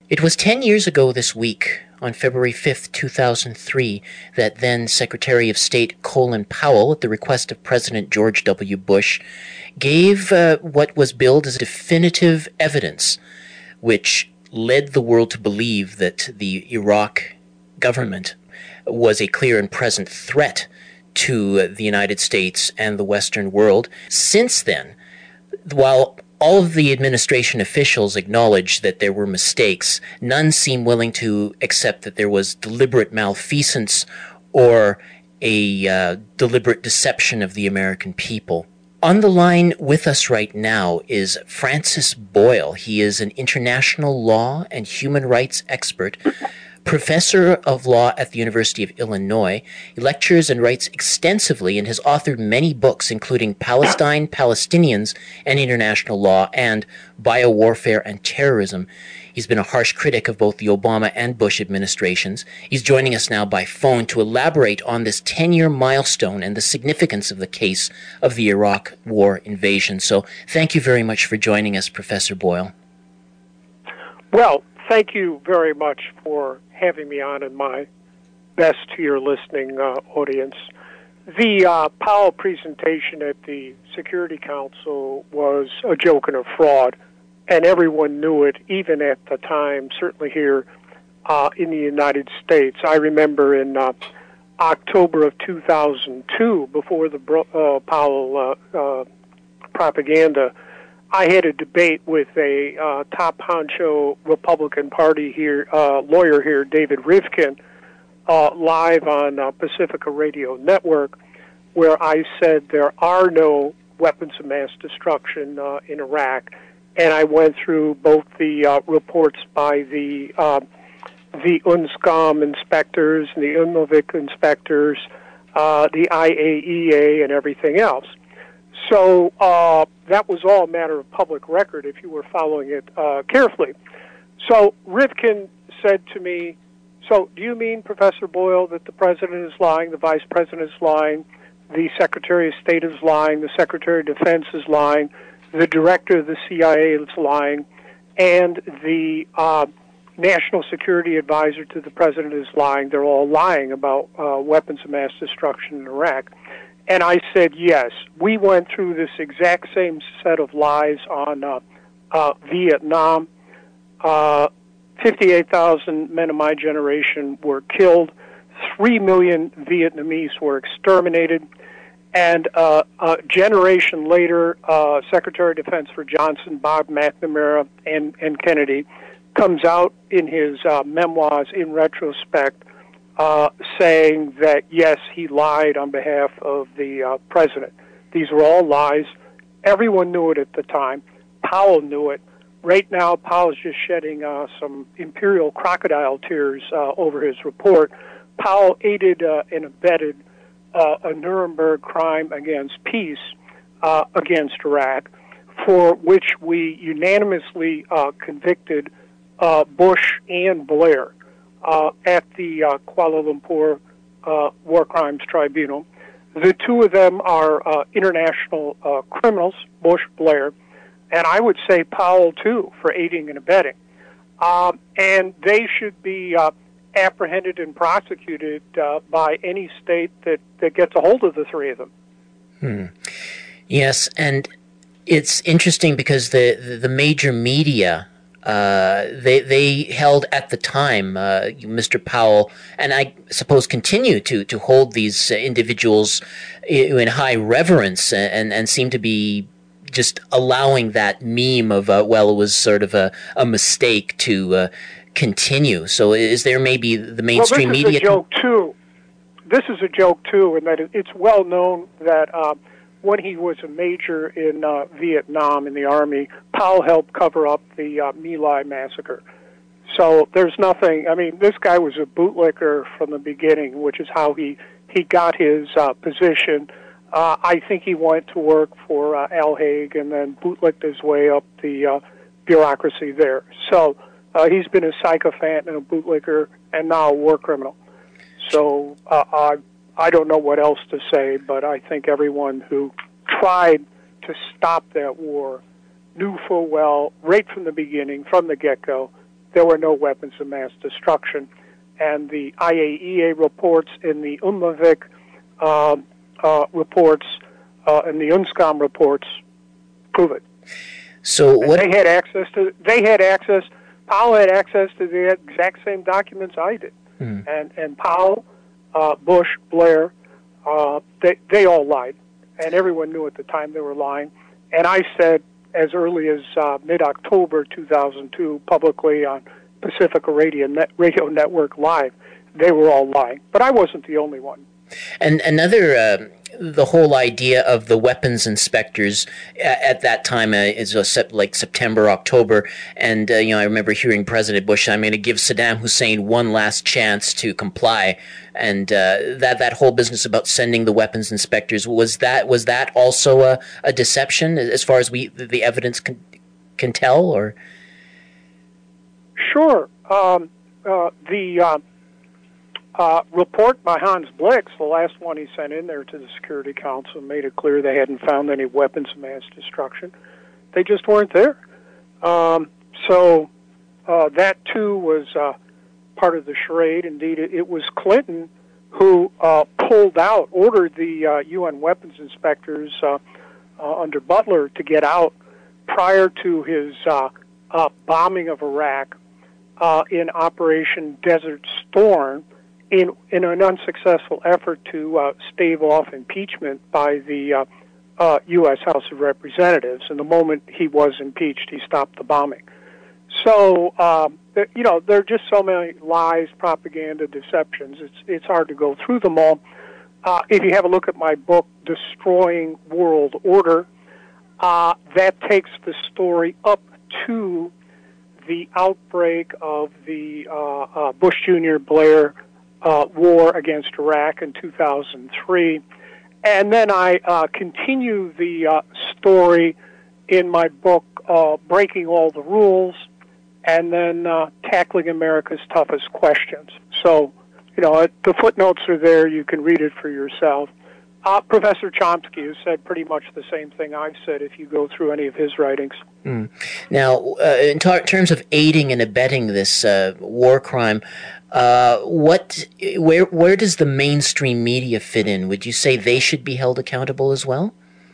It was 10 years ago this week, on February 5th, 2003, that then Secretary of State Colin Powell, at the request of President George W. Bush, gave what was billed as definitive evidence, which led the world to believe that the Iraq government was a clear and present threat to the United States and the Western world. Since then, while all of the administration officials acknowledge that there were mistakes, none seem willing to accept that there was deliberate malfeasance or a deliberate deception of the American people. On the line with us right now is Francis Boyle. He is an international law and human rights expert, professor of law at the University of Illinois. He lectures and writes extensively and has authored many books, including Palestine, Palestinians, and International Law, and Biowarfare and Terrorism. He's been a harsh critic of both the Obama and Bush administrations. He's joining us now by phone to elaborate on this 10-year milestone and the significance of the case of the Iraq war invasion. So thank you very much for joining us, Professor Boyle. Well, thank you very much for having me on, and my best to your listening audience. The Powell presentation at the Security Council was a joke and a fraud, and everyone knew it, even at the time, certainly here in the United States. I remember in October of 2002, before the Powell propaganda, I had a debate with a top honcho Republican Party here lawyer here, David Rivkin, live on Pacifica Radio Network, where I said there are no weapons of mass destruction in Iraq, and I went through both the reports by the UNSCOM inspectors and the UNMOVIC inspectors, the IAEA, and everything else. So that was all a matter of public record if you were following it carefully. So Rivkin said to me, so do you mean, Professor Boyle, that the President is lying, the Vice President is lying, the Secretary of State is lying, the Secretary of Defense is lying, the Director of the CIA is lying, and the National Security Advisor to the President is lying? They're all lying about weapons of mass destruction in Iraq. And I said, yes, we went through this exact same set of lies on Vietnam. 58,000 men of my generation were killed. 3 million Vietnamese were exterminated. And a generation later, Secretary of Defense for Johnson, Bob McNamara, and Kennedy, comes out in his memoirs in retrospect, saying that, yes, he lied on behalf of the president. These were all lies. Everyone knew it at the time. Powell knew it. Right now, Powell's just shedding some imperial crocodile tears over his report. Powell aided and abetted a Nuremberg crime against peace against Iraq, for which we unanimously convicted Bush and Blair at the Kuala Lumpur War Crimes Tribunal. The two of them are international criminals, Bush, Blair, and I would say Powell, too, for aiding and abetting. And they should be apprehended and prosecuted by any state that gets a hold of the three of them. Yes, and it's interesting because the major media, they held at the time Mr. Powell, and I suppose continue to hold these individuals in high reverence and seem to be just allowing that meme of, well, it was sort of a mistake to continue. So is there maybe the mainstream media? This is a joke, too. This is a joke, too, in that it's well known that when he was a major in Vietnam in the Army, Powell helped cover up the My Lai massacre. So there's nothing, I mean, this guy was a bootlicker from the beginning, which is how he got his position. I think he went to work for Al Haig and then bootlicked his way up the bureaucracy there. So he's been a sycophant and a bootlicker and now a war criminal. So I don't know what else to say, but I think everyone who tried to stop that war knew full well, right from the beginning, from the get-go, there were no weapons of mass destruction. And the IAEA reports in the UNMAVIC reports and the UNSCOM reports prove it. So what they had access. Powell had access to the exact same documents I did. And Powell, Bush, Blair, they all lied, and everyone knew at the time they were lying. And I said as early as mid-October 2002 publicly on Pacifica Radio Network Live, they were all lying. But I wasn't the only one. And another, the whole idea of the weapons inspectors at that time is like September, October, and I remember hearing President Bush, I'm going to give Saddam Hussein one last chance to comply, and that whole business about sending the weapons inspectors, was that also a deception as far as the evidence can tell, or? Sure. The report by Hans Blix, the last one he sent in there to the Security Council, made it clear they hadn't found any weapons of mass destruction. They just weren't there. So that, too, was part of the charade. Indeed, it was Clinton who ordered the UN weapons inspectors under Butler to get out prior to his bombing of Iraq in Operation Desert Storm, in an unsuccessful effort to stave off impeachment by the U.S. House of Representatives. And the moment he was impeached, he stopped the bombing. So, there are just so many lies, propaganda, deceptions. It's hard to go through them all. If you have a look at my book, Destroying World Order, that takes the story up to the outbreak of the Bush Jr. Blair war against Iraq in 2003. And then I continue the story in my book, Breaking All the Rules, and then Tackling America's Toughest Questions. So, the footnotes are there. You can read it for yourself. Professor Chomsky has said pretty much the same thing I've said if you go through any of his writings. Now, in terms of aiding and abetting this war crime, where does the mainstream media fit in? Would you say they should be held accountable as well?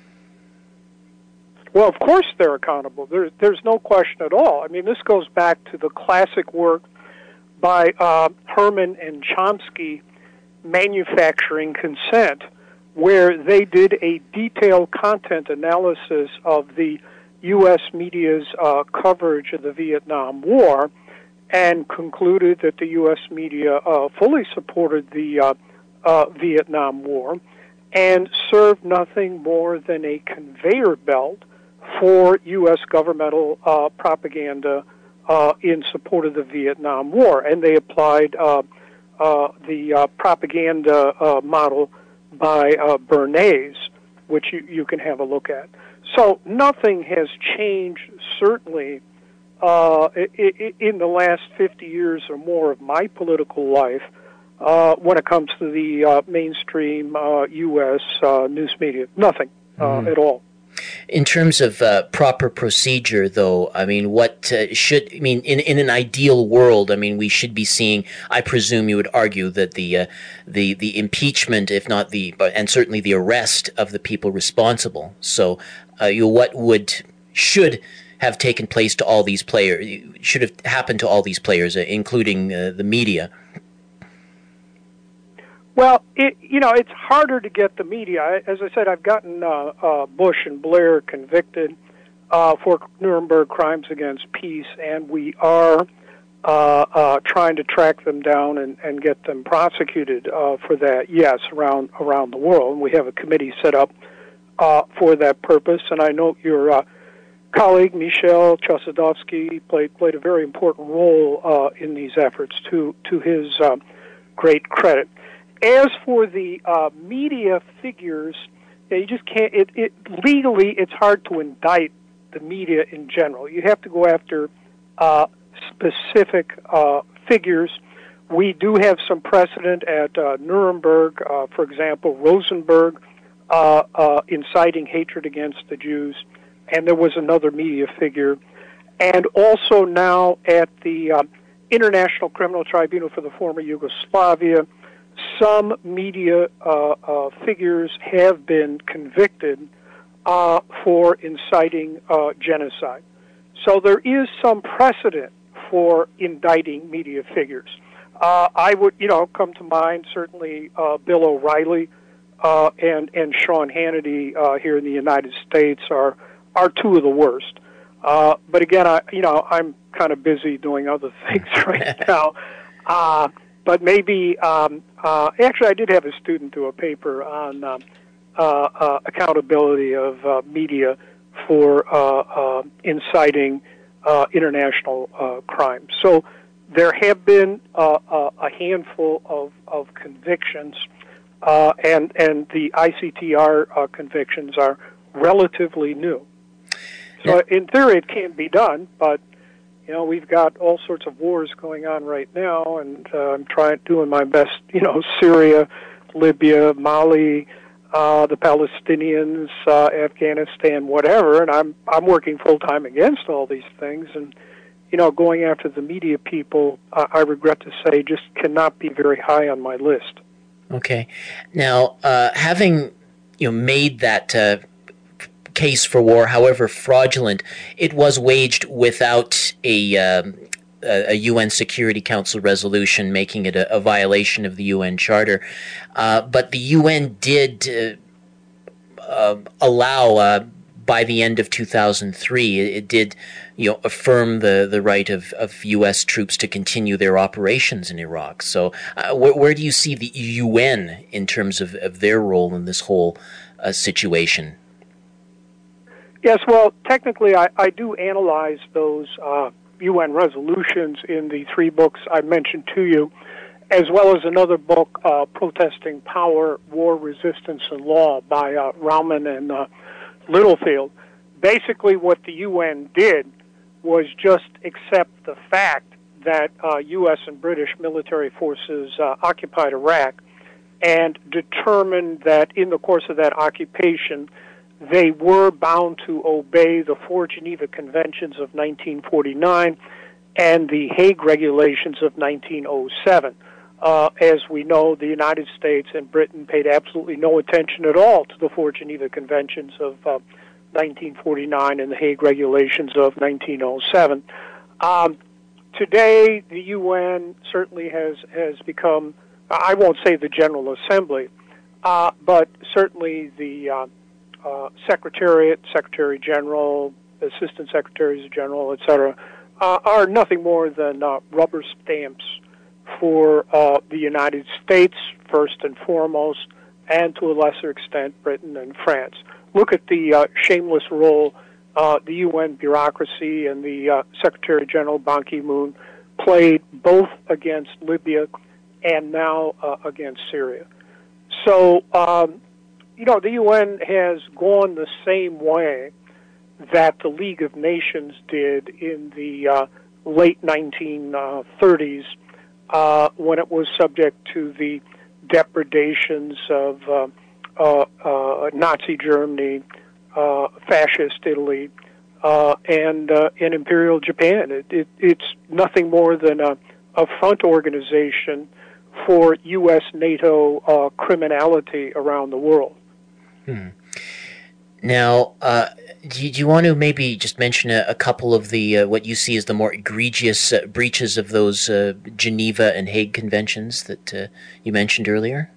Well, of course they're accountable. There's no question at all. I mean, this goes back to the classic work by Herman and Chomsky, Manufacturing Consent, where they did a detailed content analysis of the U.S. media's coverage of the Vietnam War and concluded that the U.S. media fully supported the Vietnam War and served nothing more than a conveyor belt for U.S. governmental propaganda in support of the Vietnam War. And they applied the propaganda model by Bernays, which you can have a look at. So nothing has changed, certainly, in the last 50 years or more of my political life when it comes to the mainstream U.S. news media. Nothing at all. In terms of proper procedure, though, I mean, in an ideal world, I mean, we should be seeing, I presume you would argue that the impeachment, if not and certainly the arrest of the people responsible. So, should have taken place to all these players, should have happened to all these players, including the media. Well, it's harder to get the media. As I said, I've gotten Bush and Blair convicted for Nuremberg crimes against peace, and we are trying to track them down and get them prosecuted for that, yes, around the world. And we have a committee set up for that purpose, and I know your colleague, Michel Chossudovsky, played a very important role in these efforts, to his great credit. As for the media figures, you just can't. Legally, it's hard to indict the media in general. You have to go after specific figures. We do have some precedent at Nuremberg, for example, Rosenberg inciting hatred against the Jews, and there was another media figure. and also now at the International Criminal Tribunal for the former Yugoslavia, some media figures have been convicted for inciting genocide. So there is some precedent for indicting media figures. I would, come to mind certainly Bill O'Reilly and Sean Hannity here in the United States are two of the worst. But again, I'm kind of busy doing other things right now. But maybe, actually, I did have a student do a paper on accountability of media for inciting international crime. So there have been a handful of convictions, and the ICTR convictions are relatively new. So in theory, it can be done, but we've got all sorts of wars going on right now, and I'm doing my best. Syria, Libya, Mali, the Palestinians, Afghanistan, whatever, and I'm working full time against all these things, and going after the media people, I regret to say, just cannot be very high on my list. Okay, now having made that case for war, however fraudulent, it was waged without a UN Security Council resolution making it a violation of the UN Charter. But the UN did allow, by the end of 2003, it did affirm the right of U.S. troops to continue their operations in Iraq. So where do you see the UN in terms of their role in this whole situation? Yes, well, technically I do analyze those UN resolutions in the 3 books I mentioned to you, as well as another book, Protesting Power, War, Resistance, and Law by Rauman and Littlefield. Basically what the UN did was just accept the fact that U.S. and British military forces occupied Iraq and determined that in the course of that occupation they were bound to obey the 4 Geneva Conventions of 1949 and the Hague Regulations of 1907. As we know, the United States and Britain paid absolutely no attention at all to the 4 Geneva Conventions of 1949 and the Hague Regulations of 1907. Today, the UN certainly has become, I won't say the General Assembly, but certainly the Secretariat, Secretary General, Assistant Secretaries General, etc., are nothing more than rubber stamps for the United States, first and foremost, and to a lesser extent, Britain and France. Look at the shameless role the UN bureaucracy and the Secretary General Ban Ki-moon played both against Libya and now against Syria. So, the UN has gone the same way that the League of Nations did in the late 1930s when it was subject to the depredations of Nazi Germany, fascist Italy, and Imperial Japan. It's nothing more than a front organization for U.S. NATO criminality around the world. Now, do you want to maybe just mention a couple of the what you see as the more egregious breaches of those Geneva and Hague conventions that you mentioned earlier?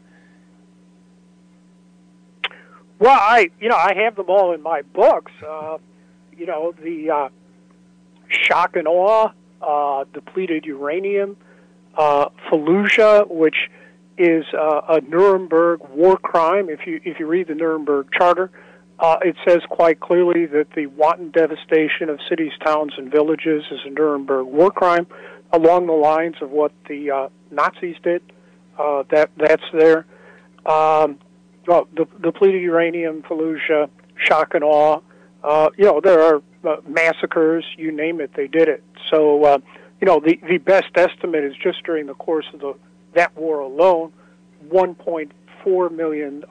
Well, I have them all in my books. The shock and awe, depleted uranium, Fallujah, which is a Nuremberg war crime. If you read the Nuremberg Charter, it says quite clearly that the wanton devastation of cities, towns, and villages is a Nuremberg war crime, along the lines of what the Nazis did. That's there. Well, the depleted uranium, Fallujah, shock and awe. There are massacres. You name it, they did it. So, the best estimate is just during the course of that war alone, 1.4 million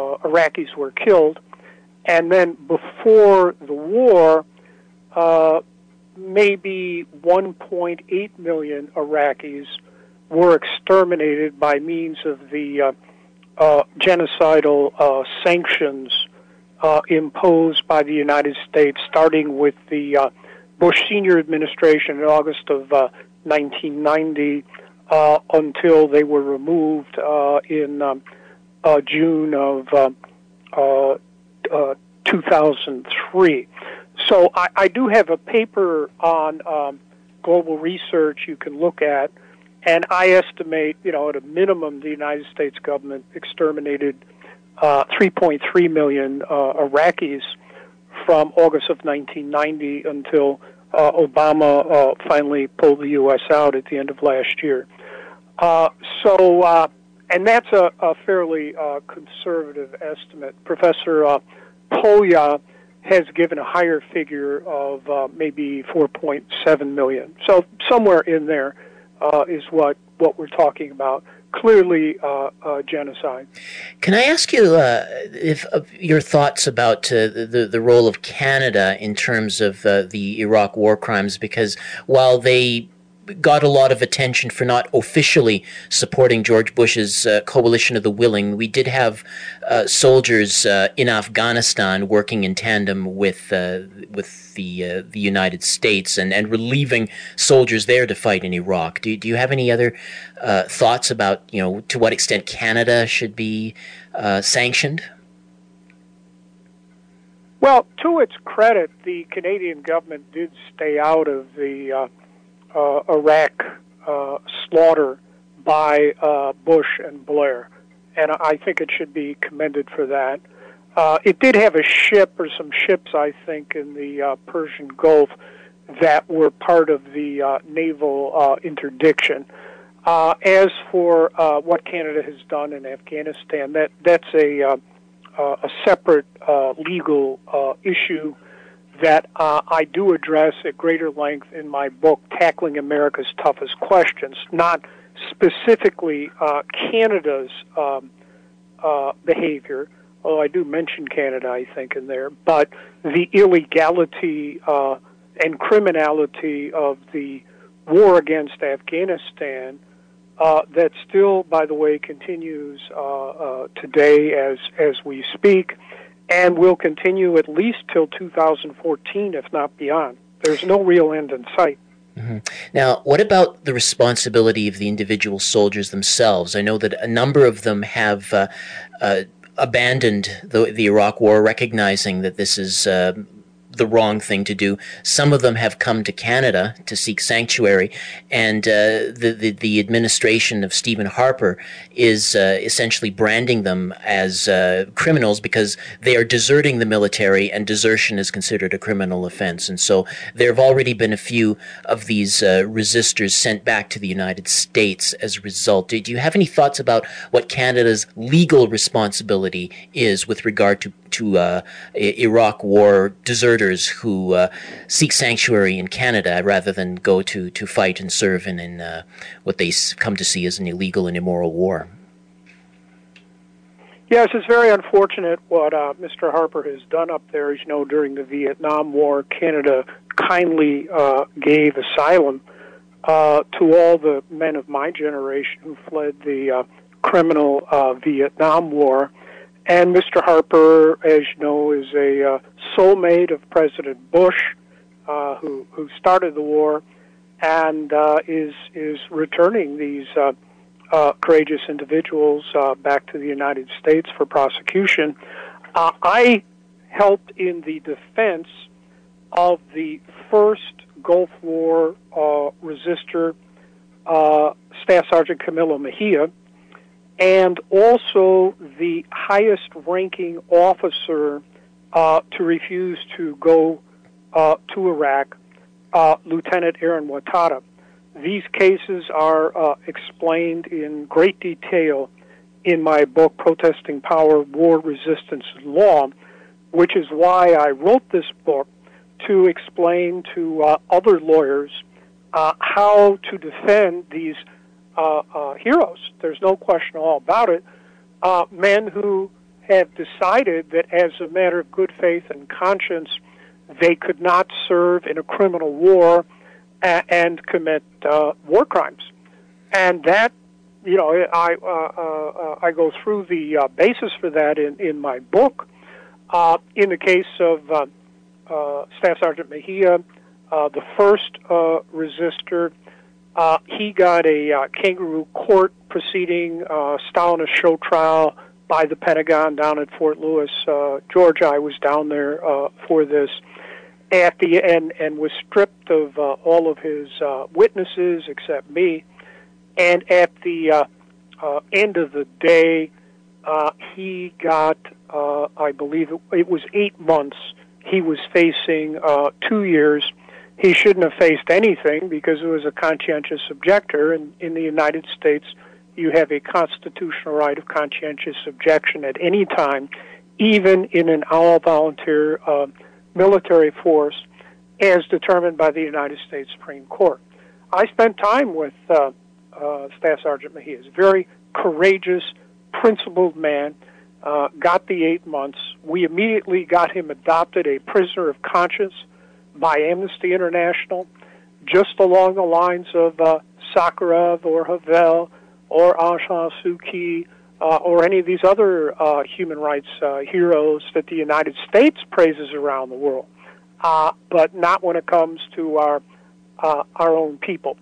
Iraqis were killed. And then before the war, maybe 1.8 million Iraqis were exterminated by means of the genocidal sanctions imposed by the United States, starting with the Bush Senior administration in August of 1990 until they were removed in June of 2003. So I do have a paper on global research you can look at, and I estimate, at a minimum, the United States government exterminated 3.3 million Iraqis from August of 1990 until Obama finally pulled the U.S. out at the end of last year. And that's a fairly conservative estimate. Professor Polya has given a higher figure of maybe 4.7 million. So somewhere in there is what we're talking about. Clearly genocide. Can I ask you if your thoughts about the role of Canada in terms of the Iraq war crimes? Because while they got a lot of attention for not officially supporting George Bush's coalition of the willing, we did have soldiers in Afghanistan working in tandem with the United States and relieving soldiers there to fight in Iraq. Do you have any other thoughts about to what extent Canada should be sanctioned? Well, to its credit, the Canadian government did stay out of the Iraq slaughter by Bush and Blair, and I think it should be commended for that. It did have a ship or some ships, I think, in the Persian Gulf that were part of the naval interdiction. As for what Canada has done in Afghanistan, that's a separate legal issue that I do address at greater length in my book, Tackling America's Toughest Questions, not specifically Canada's behavior, although I do mention Canada, I think, in there, but the illegality and criminality of the war against Afghanistan that still, by the way, continues today as we speak, and will continue at least till 2014, if not beyond. There's no real end in sight. Mm-hmm. Now, what about the responsibility of the individual soldiers themselves? I know that a number of them have abandoned the Iraq War, recognizing that this is the wrong thing to do. Some of them have come to Canada to seek sanctuary, and the administration of Stephen Harper is essentially branding them as criminals because they are deserting the military, and desertion is considered a criminal offense. And so there have already been a few of these resistors sent back to the United States as a result. Do you have any thoughts about what Canada's legal responsibility is with regard to Iraq War deserters who seek sanctuary in Canada rather than go to fight and serve in what they come to see as an illegal and immoral war? Yes, it's very unfortunate what Mr. Harper has done up there. As you know, during the Vietnam War, Canada kindly gave asylum to all the men of my generation who fled the criminal Vietnam War. And Mr. Harper, as you know, is a soulmate of President Bush, who started the war, and is returning these courageous individuals back to the United States for prosecution. I helped in the defense of the first Gulf War resistor, Staff Sergeant Camilo Mejia, and also the highest-ranking officer to refuse to go to Iraq, Lieutenant Aaron Watada. These cases are explained in great detail in my book, Protesting Power, War, Resistance, and Law, which is why I wrote this book, to explain to other lawyers how to defend these heroes. There's no question all about it. Men who have decided that as a matter of good faith and conscience, they could not serve in a criminal war and commit war crimes. And that, I go through the basis for that in my book. In the case of Staff Sergeant Mejia, the first resistor, he got a kangaroo court proceeding, Stalinist show trial by the Pentagon down at Fort Lewis, Georgia. I was down there for this at the end and was stripped of all of his witnesses except me. And at the end of the day, he got, I believe it was 8 months. He was facing 2 years. He shouldn't have faced anything because it was a conscientious objector. And in the United States, you have a constitutional right of conscientious objection at any time, even in an all-volunteer military force, as determined by the United States Supreme Court. I spent time with Staff Sergeant Mejia. He's a very courageous, principled man, got the 8 months. We immediately got him adopted a prisoner of conscience by Amnesty International, just along the lines of Sakharov or Havel or Aung San Suu Kyi or any of these other human rights heroes that the United States praises around the world, but not when it comes to our own people.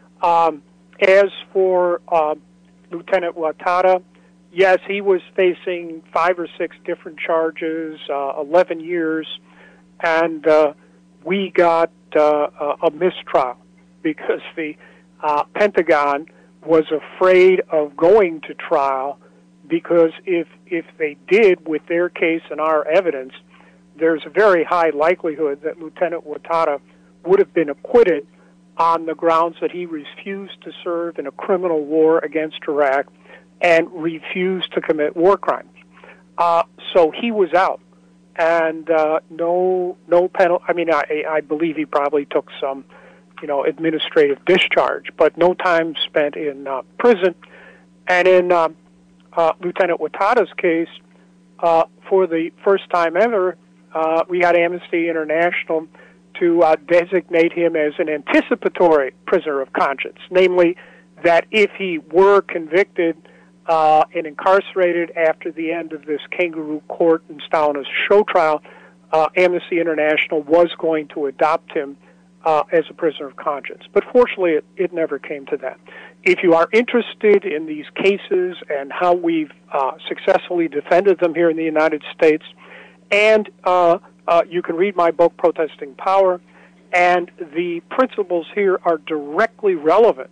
As for Lieutenant Ouattara, yes, he was facing 5 or 6 different charges, 11 years, and we got a mistrial because the Pentagon was afraid of going to trial because if they did with their case and our evidence, there's a very high likelihood that Lieutenant Ouattara would have been acquitted on the grounds that he refused to serve in a criminal war against Iraq and refused to commit war crimes. So he was out, and no penalty. I mean, I believe he probably took some, administrative discharge, but no time spent in prison. And in Lieutenant Ouattara's case, for the first time ever, we got Amnesty International to designate him as an anticipatory prisoner of conscience, namely that if he were convicted and incarcerated after the end of this kangaroo court and Stalinist show trial, Amnesty International was going to adopt him as a prisoner of conscience. But fortunately, it never came to that. If you are interested in these cases and how we've successfully defended them here in the United States, and you can read my book, Protesting Power, and the principles here are directly relevant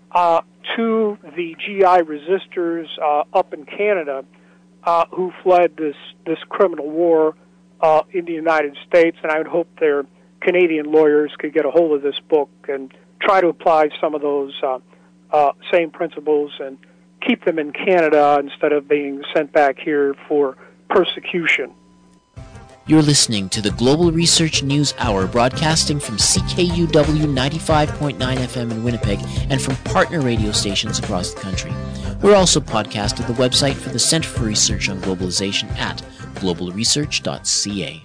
to the GI resistors up in Canada who fled this criminal war in the United States, and I would hope their Canadian lawyers could get a hold of this book and try to apply some of those same principles and keep them in Canada instead of being sent back here for persecution. You're listening to the Global Research News Hour, broadcasting from CKUW 95.9 FM in Winnipeg and from partner radio stations across the country. We're also podcast at the website for the Center for Research on Globalization at globalresearch.ca.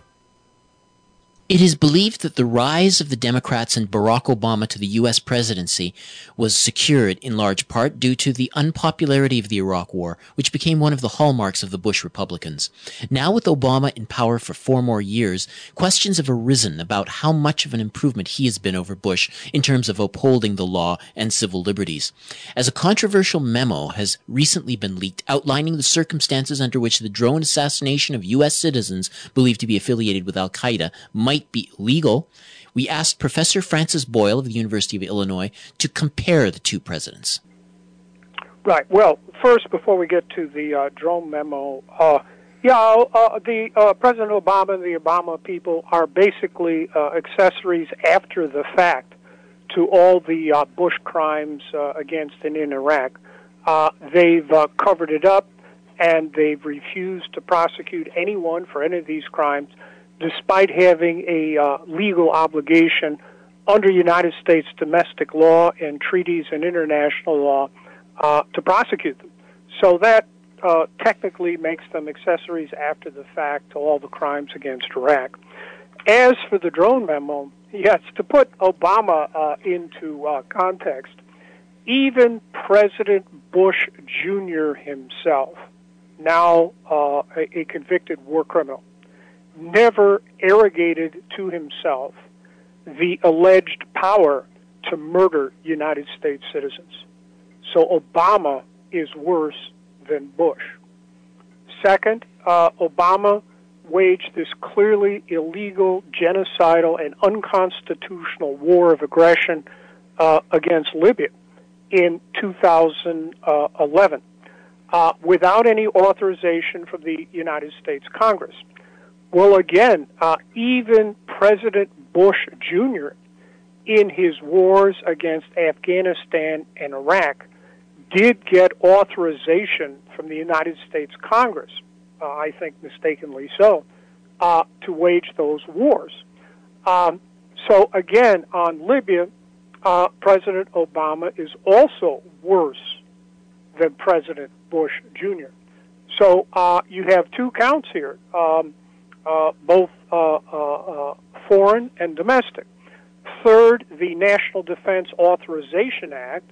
It is believed that the rise of the Democrats and Barack Obama to the U.S. presidency was secured in large part due to the unpopularity of the Iraq War, which became one of the hallmarks of the Bush Republicans. Now with Obama in power for 4 more years, questions have arisen about how much of an improvement he has been over Bush in terms of upholding the law and civil liberties. As a controversial memo has recently been leaked outlining the circumstances under which the drone assassination of U.S. citizens believed to be affiliated with al-Qaeda might be illegal, we asked Professor Francis Boyle of the University of Illinois to compare the two presidents. Right. Well, first, before we get to the drone memo, the President Obama and the Obama people are basically accessories after the fact to all the Bush crimes against and in Iraq. They've covered it up, and they've refused to prosecute anyone for any of these crimes, despite having a legal obligation under United States domestic law and treaties and international law to prosecute them. So that technically makes them accessories after the fact to all the crimes against Iraq. As for the drone memo, yes, to put Obama into context, even President Bush Jr. himself, now a convicted war criminal, never arrogated to himself the alleged power to murder United States citizens. So Obama is worse than Bush. Second, Obama waged this clearly illegal, genocidal, and unconstitutional war of aggression against Libya in 2011 without any authorization from the United States Congress. Well, again, even President Bush Jr., in his wars against Afghanistan and Iraq, did get authorization from the United States Congress, I think mistakenly so, to wage those wars. So again, on Libya, President Obama is also worse than President Bush Jr. So you have two counts here, both foreign and domestic. Third, the National Defense Authorization Act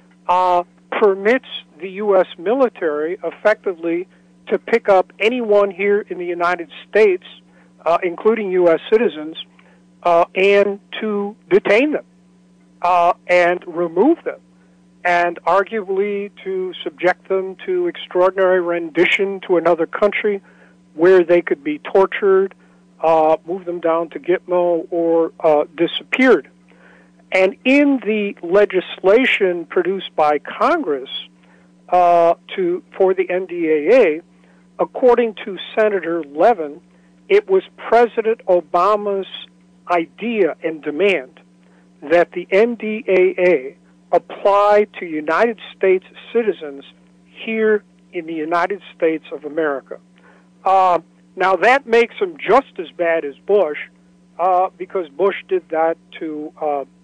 permits the U.S. military effectively to pick up anyone here in the United States, including U.S. citizens, and to detain them and remove them, and arguably to subject them to extraordinary rendition to another country where they could be tortured, move them down to Gitmo, or disappeared. And in the legislation produced by Congress for the NDAA, according to Senator Levin, it was President Obama's idea and demand that the NDAA apply to United States citizens here in the United States of America. Now, that makes him just as bad as Bush, because Bush did that to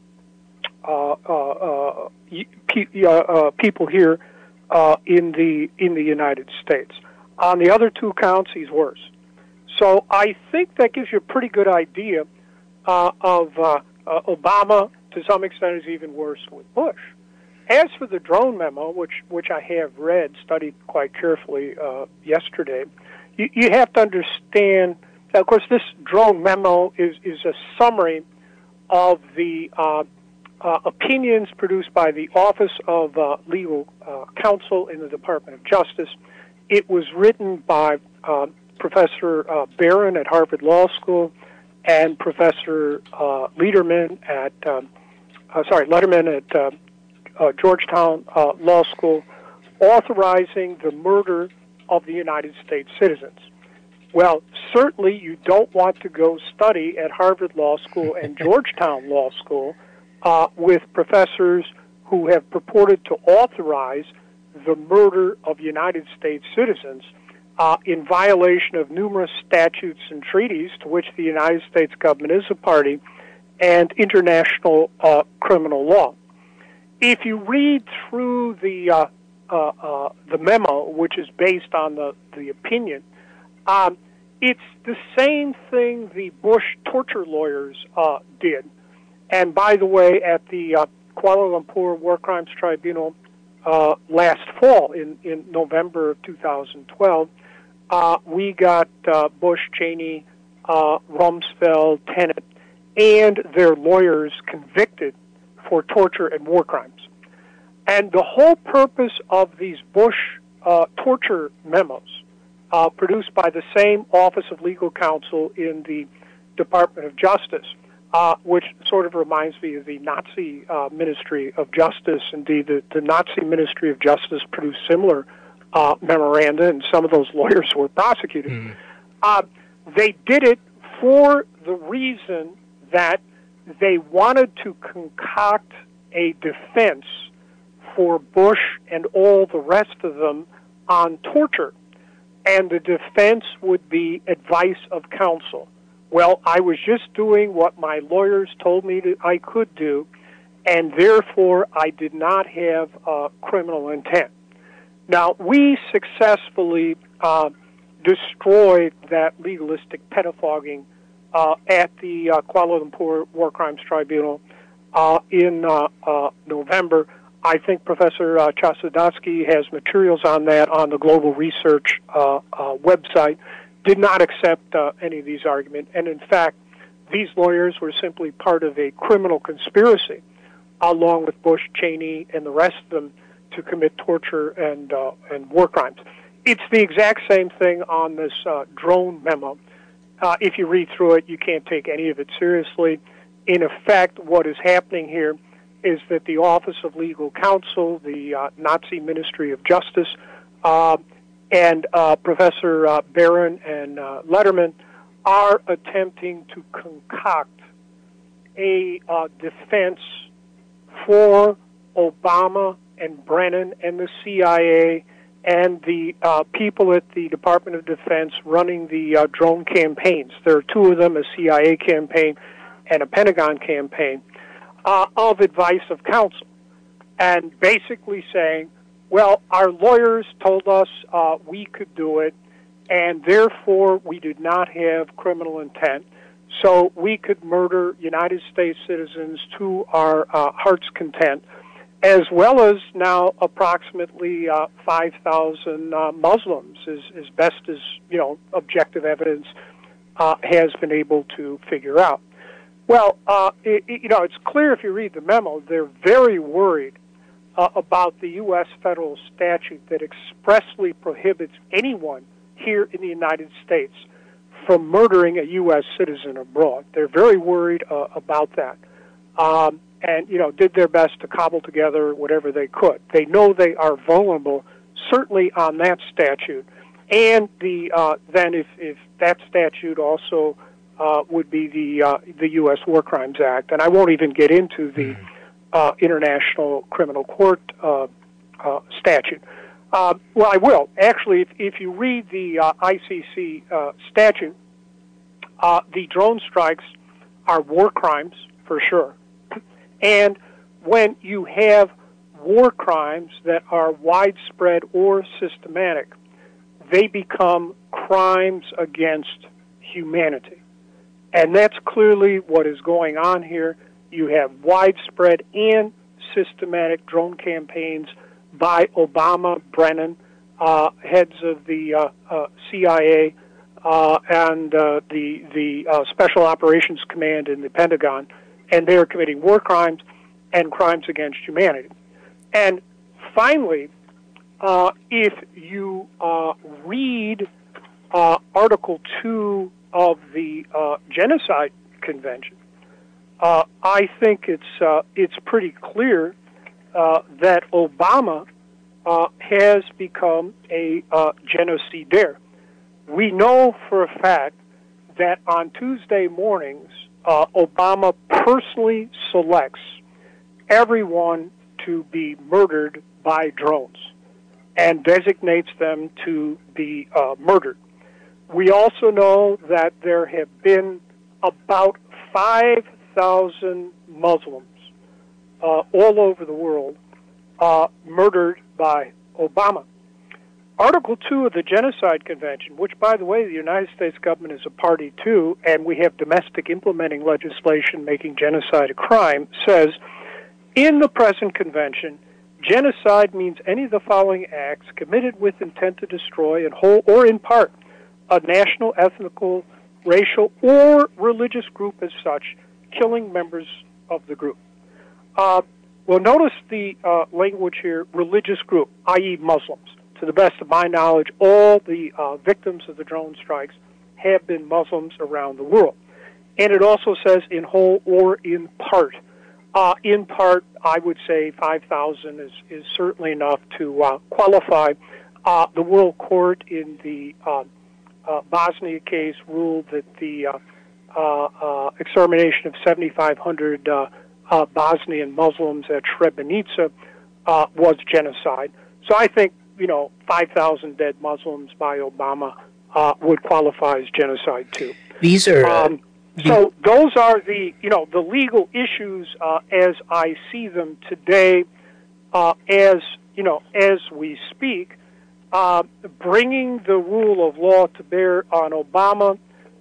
people here in the United States. On the other two counts, he's worse. So I think that gives you a pretty good idea of Obama. To some extent, is even worse with Bush. As for the drone memo, which I have read, studied quite carefully yesterday, you have to understand. Of course, this drone memo is a summary of the opinions produced by the Office of Legal Counsel in the Department of Justice. It was written by Professor Barron at Harvard Law School and Professor Lederman at Georgetown Law School, authorizing the murder of the United States citizens. Well, certainly you don't want to go study at Harvard Law School and Georgetown Law School with professors who have purported to authorize the murder of United States citizens in violation of numerous statutes and treaties to which the United States government is a party and international criminal law. If you read through the memo, which is based on the opinion, it's the same thing the Bush torture lawyers did. And by the way, at the Kuala Lumpur War Crimes Tribunal last fall, in November of 2012, we got Bush, Cheney, Rumsfeld, Tenet, and their lawyers convicted for torture and war crimes. And the whole purpose of these Bush torture memos, produced by the same Office of Legal Counsel in the Department of Justice, which sort of reminds me of the Nazi Ministry of Justice. Indeed, the Nazi Ministry of Justice produced similar memoranda, and some of those lawyers were prosecuted. They did it for the reason that they wanted to concoct a defense for Bush and all the rest of them on torture. And the defense would be advice of counsel. Well, I was just doing what my lawyers told me that I could do, and therefore I did not have criminal intent. Now, we successfully destroyed that legalistic pettifogging at the Kuala Lumpur War Crimes Tribunal in November. I think Professor Chossudovsky has materials on that on the Global Research website. Did not accept any of these arguments, and in fact, these lawyers were simply part of a criminal conspiracy, along with Bush, Cheney, and the rest of them, to commit torture and war crimes. It's the exact same thing on this drone memo. If you read through it, you can't take any of it seriously. In effect, what is happening here is that the Office of Legal Counsel, the Nazi Ministry of Justice, and Professor Barron and Letterman are attempting to concoct a defense for Obama and Brennan and the CIA and the people at the Department of Defense running the drone campaigns. There are two of them, a CIA campaign and a Pentagon campaign, of advice of counsel, and basically saying, well, our lawyers told us we could do it, and therefore we did not have criminal intent, so we could murder United States citizens to our heart's content, as well as now approximately 5,000 Muslims, as best as objective evidence has been able to figure out. Well, it's clear if you read the memo, they're very worried about the U.S. federal statute that expressly prohibits anyone here in the United States from murdering a U.S. citizen abroad. They're very worried about that. And did their best to cobble together whatever they could. They know they are vulnerable, certainly on that statute, and then if that statute also would be the U.S. War Crimes Act, and I won't even get into the International Criminal Court statute. Well, I will actually. If you read the ICC statute, the drone strikes are war crimes for sure. And when you have war crimes that are widespread or systematic, they become crimes against humanity. And that's clearly what is going on here. You have widespread and systematic drone campaigns by Obama, Brennan, heads of the CIA, and the Special Operations Command in the Pentagon, and they are committing war crimes and crimes against humanity. And finally, if you read Article 2 of the Genocide Convention, I think it's pretty clear that Obama has become a genocidaire. We know for a fact that on Tuesday mornings, Obama personally selects everyone to be murdered by drones and designates them to be murdered. We also know that there have been about 5,000 Muslims all over the world murdered by Obama. Article 2 of the Genocide Convention, which, by the way, the United States government is a party to, and we have domestic implementing legislation making genocide a crime, says, in the present convention, genocide means any of the following acts committed with intent to destroy, in whole or in part, a national, ethnical, racial, or religious group as such, killing members of the group. Well, notice the language here, religious group, i.e. Muslims. To the best of my knowledge, all the victims of the drone strikes have been Muslims around the world. And it also says in whole or in part. In part, I would say 5,000 is certainly enough to qualify. The World Court in the Bosnia case ruled that the extermination of 7,500 Bosnian Muslims at Srebrenica was genocide. So I think 5,000 dead Muslims by Obama would qualify as genocide too. These are so those are the the legal issues as I see them today, as we speak. Bringing the rule of law to bear on Obama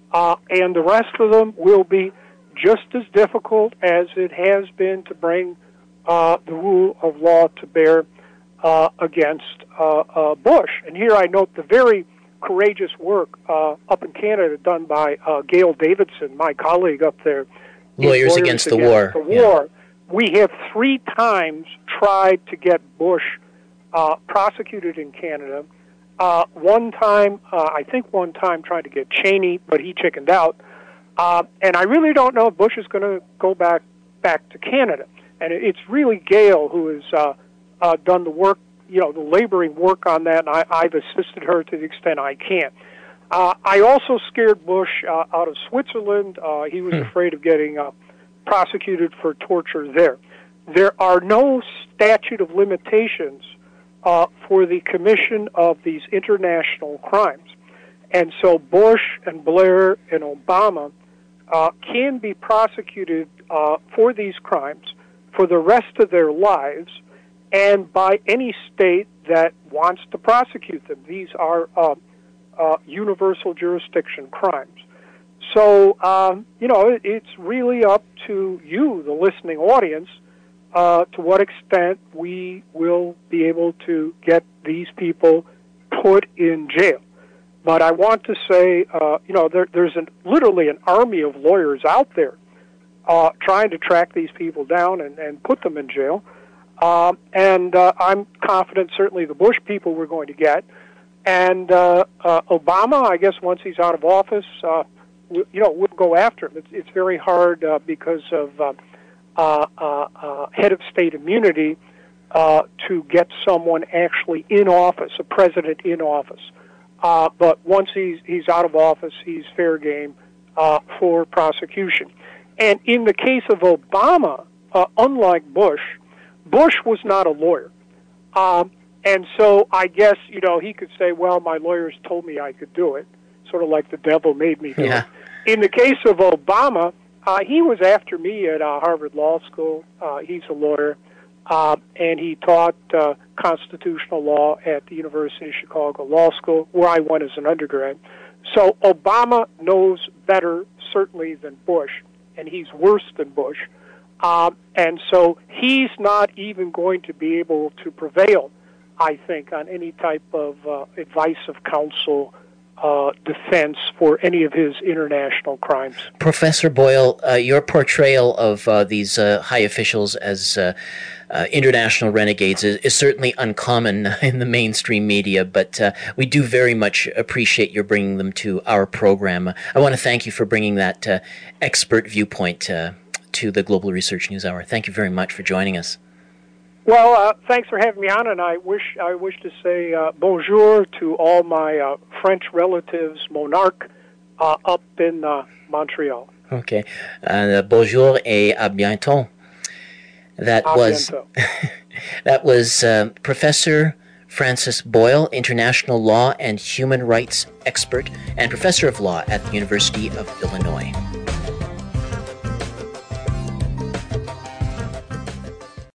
and the rest of them will be just as difficult as it has been to bring the rule of law to bear against Bush. And here I note the very courageous work up in Canada done by Gail Davidson, my colleague up there. Lawyers Against the War. Yeah. We have 3 times tried to get Bush prosecuted in Canada. One time tried to get Cheney, but he chickened out. And I really don't know if Bush is going to go back to Canada. And it's really Gail who has done the work, the laboring work on that, and I've assisted her to the extent I can. I also scared Bush out of Switzerland. He was afraid of getting prosecuted for torture there. There are no statute of limitations for the commission of these international crimes. And so Bush and Blair and Obama can be prosecuted for these crimes for the rest of their lives and by any state that wants to prosecute them. These are universal jurisdiction crimes. So, it's really up to you, the listening audience, to what extent we will be able to get these people put in jail. But I want to say, there's literally an army of lawyers out there trying to track these people down and put them in jail. And I'm confident certainly the Bush people we're going to get. And Obama, I guess once he's out of office, we'll go after him. It's very hard because of head of state immunity to get someone actually in office, a president in office. But once he's out of office, he's fair game for prosecution. And in the case of Obama, unlike Bush was not a lawyer. And so I guess, he could say, well, my lawyers told me I could do it, sort of like the devil made me do it. In the case of Obama, he was after me at Harvard Law School. He's a lawyer, and he taught constitutional law at the University of Chicago Law School, where I went as an undergrad. So Obama knows better, certainly, than Bush, and he's worse than Bush. And so he's not even going to be able to prevail, I think, on any type of advice of counsel defense for any of his international crimes. Professor Boyle, your portrayal of these high officials as international renegades is certainly uncommon in the mainstream media, but we do very much appreciate your bringing them to our program. I want to thank you for bringing that expert viewpoint to the Global Research News Hour. Thank you very much for joining us. Well, thanks for having me on, and I wish to say bonjour to all my French relatives, Monarch, up in Montreal. Okay. Bonjour et à bientôt. That was Professor Francis Boyle, international law and human rights expert and professor of law at the University of Illinois.